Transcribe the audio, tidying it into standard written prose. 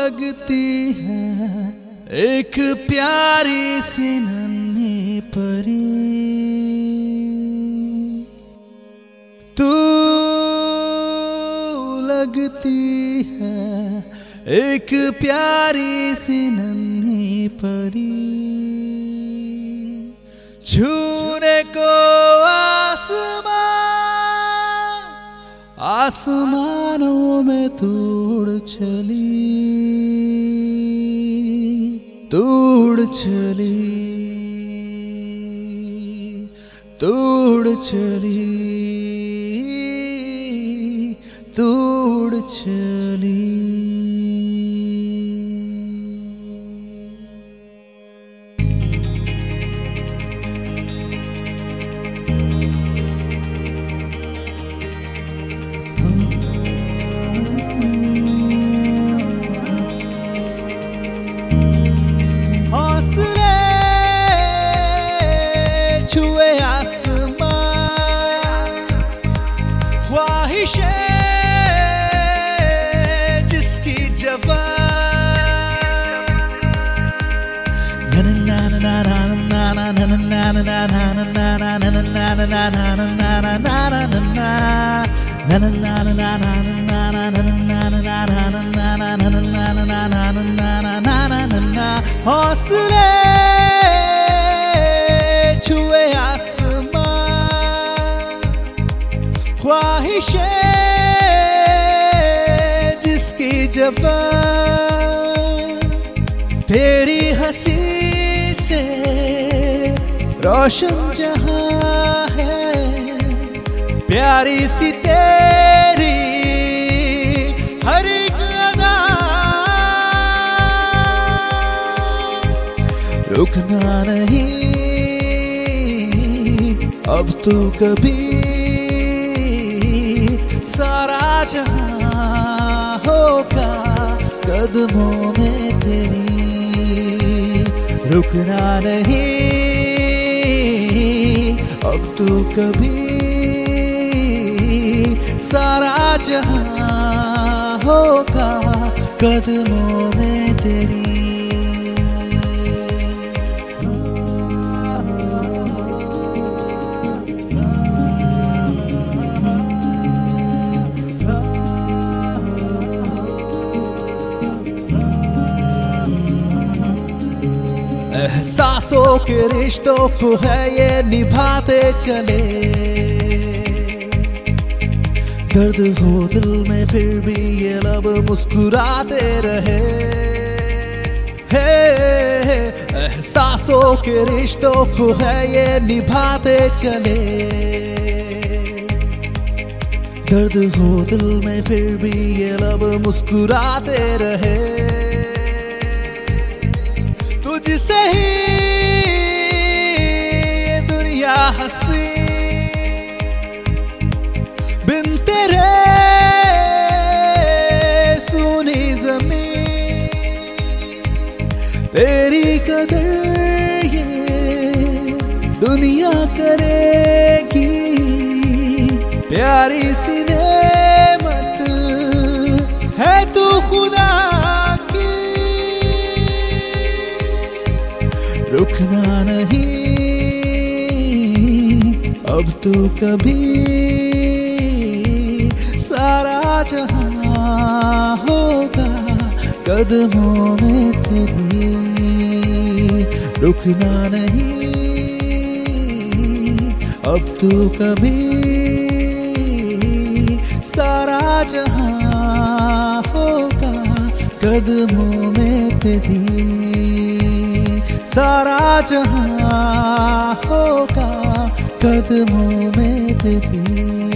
लगती है एक प्यारी सी नन्ही परी। तू लगती है एक प्यारी सी नन्ही परी। छूने को आसमानों में तू उड़ चली, तू उड़ चली, तू उड़ चली, तू उड़ चली। छुए आसमान ख्वाहिशें जिसकी हौसले छुए आसमान ख्वाहिशें जिसकी ज़बान तेरी हंसी से रोशन जहां है। प्यारी सी तेरी हर एक अदा रुकना नहीं अब तू कभी। सारा जहां होगा कदमों में तेरी, रुकना नहीं अब तू कभी। सारा जहां होगा कदमों में तेरी। एहसासों के रिश्तों को है ये निभाते चले। दर्द हो दिल में फिर भी ये लब मुस्कुराते रहे। एहसासों के रिश्तों को है ये निभाते चले। दर्द हो दिल में फिर भी ये लब मुस्कुराते रहे। तुझसे ही दुनिया हंसी बिन तेरे सुनी ज़मीन। तेरी कदर ये दुनिया करेगी। प्यारी सी नेमत है तू खुदा की। रुकना नहीं अब तू कभी। सारा जहां होगा कदमों में तेरी, रुकना नहीं अब तू कभी। सारा जहां होगा कदमों में तेरी। सारा जहां होगा कदमों में तेरी।